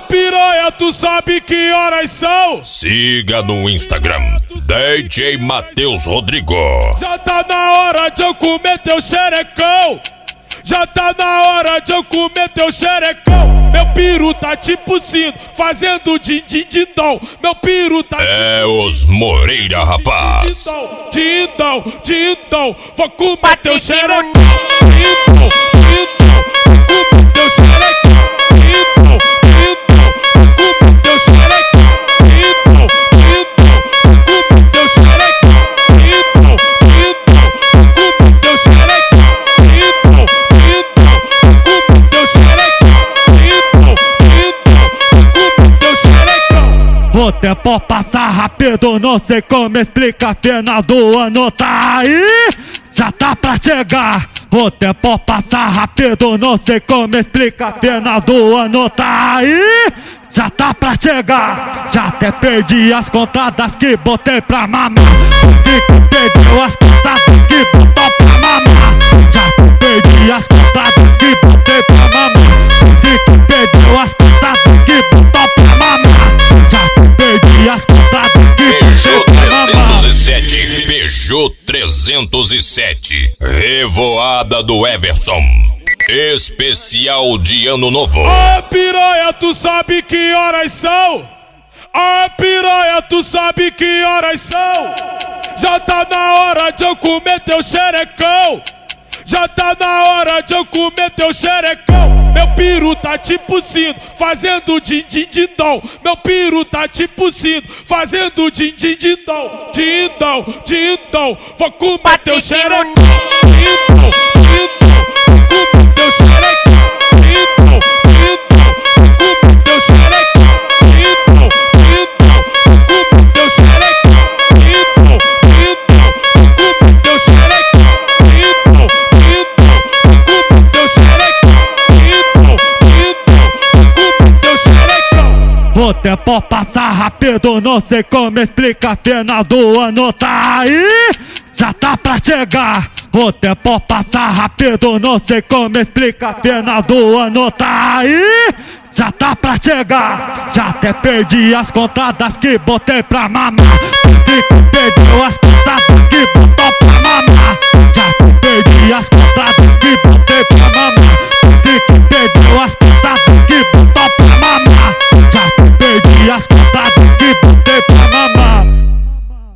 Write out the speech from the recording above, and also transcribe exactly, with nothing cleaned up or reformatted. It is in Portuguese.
piranha, tu sabe que horas são? Siga no Instagram, D J Matheus Rodrigo. Já tá na hora de eu comer teu xerecão. Já tá na hora de eu comer teu xerecão. Meu piru tá tipo sino, fazendo din-din-din-dom. Meu piru tá É os Moreira, rapaz. din-dom, din-dom. Vou comer teu xerecão. Din-dom, din-dom. Vou comer teu xerecão. Din-dom, din-dom. Vou comer teu xerecão. Din-dom, din-dom. Vou comer teu xerecão. Din-dom, din-dom. Vou comer teu xerecão. Din-dom, din-dom. Vou comer teu xerecão. Din-dom, din-dom. Vou comer teu xerecão. O tempo passa rápido, não sei como explica. Final do ano tá aí, já tá pra chegar. O tempo passa rápido, não sei como explica. Final do ano tá aí, já tá pra chegar. Já até perdi as contadas que botei pra mamar. Fico perdeu as contadas que botou pra mamar. Já até perdi as contadas que botei pra mamar. Fico perdeu as contadas que botou pra mamar. Já até perdi as contadas que Peugeot botei pra mamar. trezentos e sete, Peugeot trezentos e sete, Revoada do Everson, especial de Ano Novo. Ô piranha, tu sabe que horas são? Ô piranha, tu sabe que horas são? Já tá na hora de eu comer teu xerecão. Já tá na hora de eu comer teu xerecão. Meu piru tá tipo sino, fazendo din-din-din-dom. Meu piru tá tipo sino, fazendo din-din-din-dom. Din-dom, din-dom. Vou comer teu xerecão. Din-dom, din-dom. Vou comer teu xerecão. Din-dom, din-dom. Vou comer teu xerecão. Din-dom, din-dom. Vou comer teu xerecão. Din-dom, din-dom. Vou comer teu xerecão. Din-dom, din-dom. Vou comer teu xerecão. Din-dom, din-dom. Vou comer teu xerecão. O tempo passa rápido, não sei como explica. Final do ano tá aí, já tá pra chegar. O tempo passa rápido, não sei como explica. Final do ano tá aí, já tá pra chegar. Já até perdi as contadas que botei pra mamar. Fico perdeu as contadas que botou